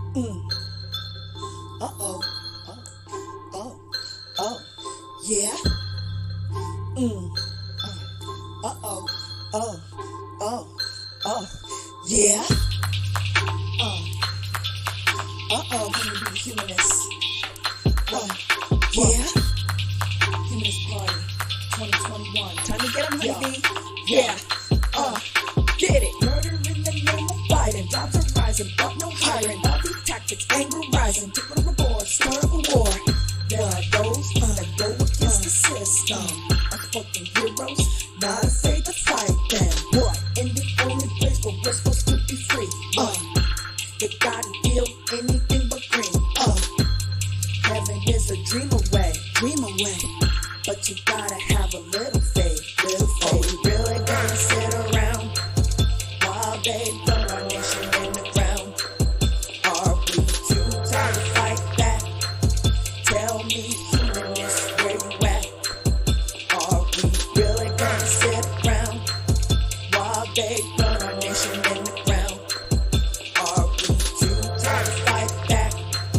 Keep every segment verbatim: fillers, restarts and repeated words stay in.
Mm. Uh-oh. Oh. Oh. Oh. Yeah. Mm. Uh. Uh-oh. Oh. Oh. Oh. Yeah. Uh. Uh-oh. Let me be the humanist. Uh. Yeah. Humanist Party twenty twenty-one. Time to get them, honey. Yeah. Uh. Get it. Murder in the name of Biden. Jobs are rising, but no hiring. All these tactics, anger rising. Take what reward, start a war. There are those uh, that go against the system. Unspoken heroes, not afraid to fight them. What? In the only place where we're supposed to be free. Uh, they gotta deal anything but green. Uh, heaven is a dream away, dream away. But you gotta have a little faith, little faith. Are we really gonna sit around while they burn our nation in the ground? Are we too tired to fight back? Tell me, humanists, where you at? Are we really gonna sit around while they burn our nation in the ground? Are we too tired to fight back?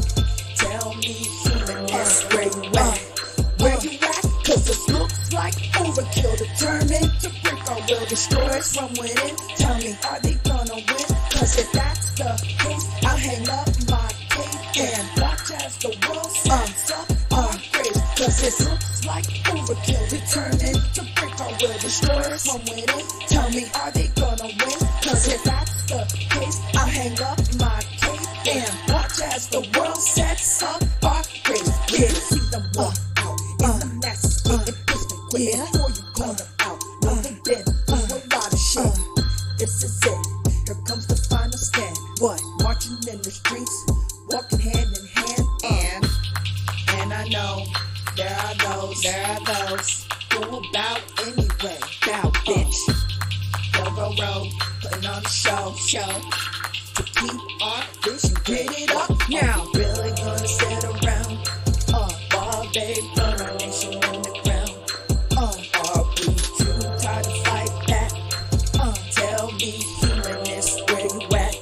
Tell me, humanists, where you at? Where you at? Cause this looks like overkill, determined to break our will, destroy us from within. Tell me, are they gonna win? Cause if that's the case, I'll hang up my cape and watch as the world sets up our graves. Cause this looks like overkill, determined to break our will, destroy us from within. Tell me, are they gonna win? Cause if that's the case, I'll hang up my cape and watch as the world sets up our graves. Yeah, see them walk out in the masses, getting pissed and quit before you call them out. No, they've been through a lot of shit. This is it. Here comes the final stand. What? Marching in the streets, walking hand in hand. And, and I know there are those, there are those who about anyway. Bow, bitch. Go, go, road, putting on the show, show. To keep our vision, get it up now. Are we really gonna sit around uh, while they burn our nation in the ground? Uh, are we too tired to fight back? Uh, tell me, humanists, where you at?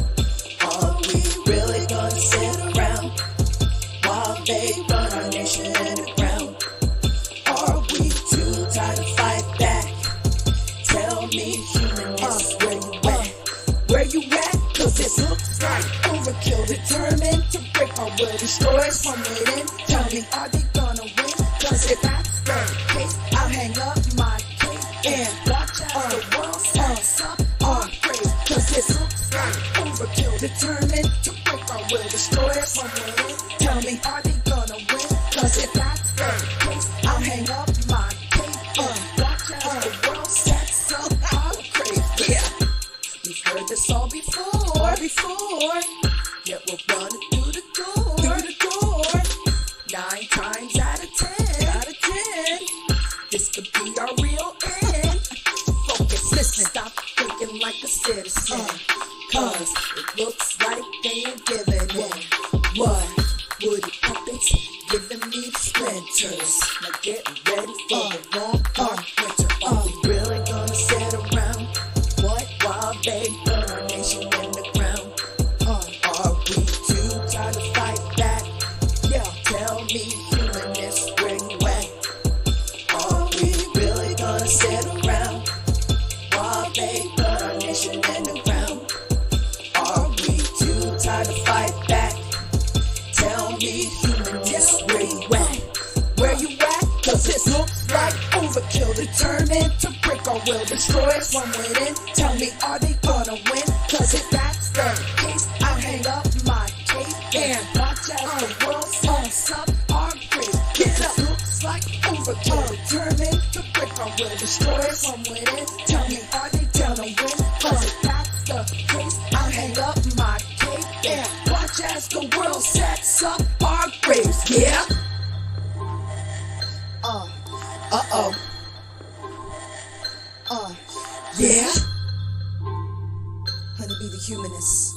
Are we really gonna sit around while they burn our nation in the ground? Are we too tired to fight back? Tell me, humanists, where you at? Where you at? Cause this looks like overkill, determined to break our will, destroy us from within. Tell me, are they gonna win? Cause if that's the case, I'll hang up my cape and watch as the world sets up our praise. Cause this looks like overkill, determined to break our will, destroy us from within. Tell me, are they gonna win? Cause if that's the case, I'll hang up my cape and watch as the world sets up our praise. Yeah, we've heard this all before, before. Yet we're running through the door, through the door. Nine times out of ten, out of ten. This could be our real end. Focus, listen, stop thinking like a citizen. Uh, Cause it looks like they ain't giving in. What? Woody puppets giving me the splinters. Now get ready for uh, the long, dark winter. Are we really gonna sit around? What? While they burn our nation in the ground? Uh, are we too tired to fight back? Yeah, tell me, humanists, where you at? Are we really gonna sit around while they burn our nation in the ground? Are we too tired to fight back? Tell me, humanists, where you at? Where you at? Cause this looks like overkill, determined to break our will, destroy us from within. Tell me, are they gonna win? Cause if that's the case, I'll hang up my cape and watch as the world sets up our grave. This looks like overkill, determined to break our will, destroy us from within. Tell me, are they gonna win? Cause if that's the case, I'll hang up my cape and watch as the world sets up our graves. Yeah. Uh. Uh oh. Uh. Yeah. Honeybee the humanist.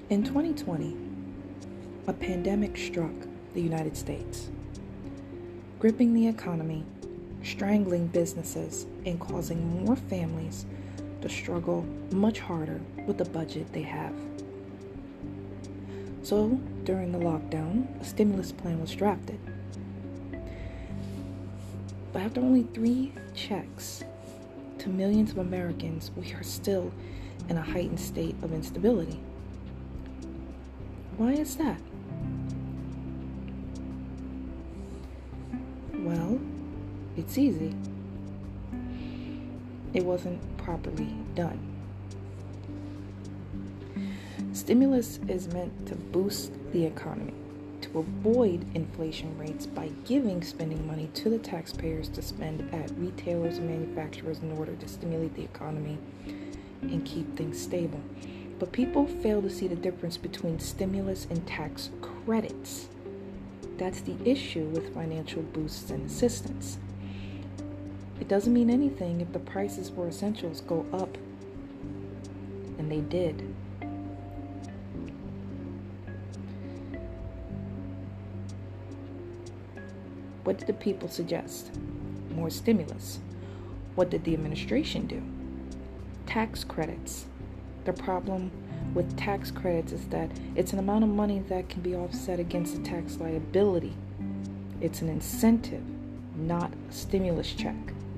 In twenty twenty, a pandemic struck the United States, gripping the economy, strangling businesses, and causing more families to struggle much harder with the budget they have. So, during the lockdown, a stimulus plan was drafted. But after only three checks to millions of Americans, we are still in a heightened state of instability. Why is that? Well, it's easy. It wasn't properly done. Stimulus is meant to boost the economy, to avoid inflation rates by giving spending money to the taxpayers to spend at retailers and manufacturers in order to stimulate the economy and keep things stable. But people fail to see the difference between stimulus and tax credits. That's the issue with financial boosts and assistance. It doesn't mean anything if the prices for essentials go up, and they did. What did the people suggest? More stimulus. What did the administration do? Tax credits. The problem with tax credits is that it's an amount of money that can be offset against a tax liability. It's an incentive, not a stimulus check.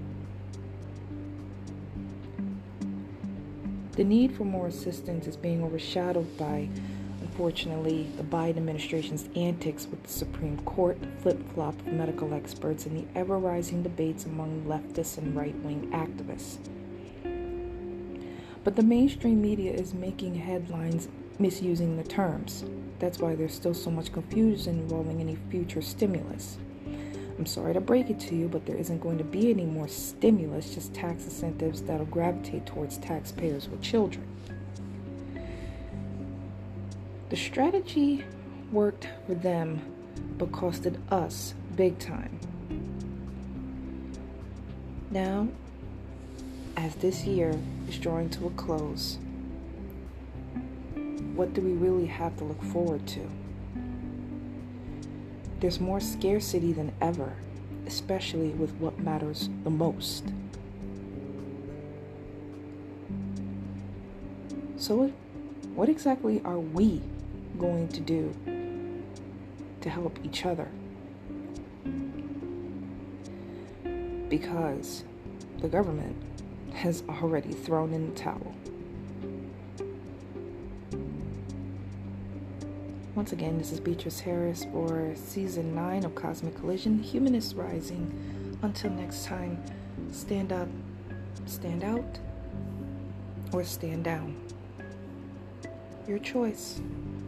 The need for more assistance is being overshadowed by, unfortunately, the Biden administration's antics with the Supreme Court, the flip-flop of medical experts, and the ever-rising debates among leftists and right-wing activists. But the mainstream media is making headlines misusing the terms. That's why there's still so much confusion involving any future stimulus. I'm sorry to break it to you, but there isn't going to be any more stimulus, just tax incentives that'll gravitate towards taxpayers with children. The strategy worked for them, but costed us big time. Now, as this year is drawing to a close, what do we really have to look forward to? There's more scarcity than ever, especially with what matters the most. So, what exactly are we going to do to help each other? Because the government has already thrown in the towel. Once again, this is Beatrice Harris for Season nine of Cosmic Collision, Humanist Rising. Until next time, stand up, stand out, or stand down. Your choice.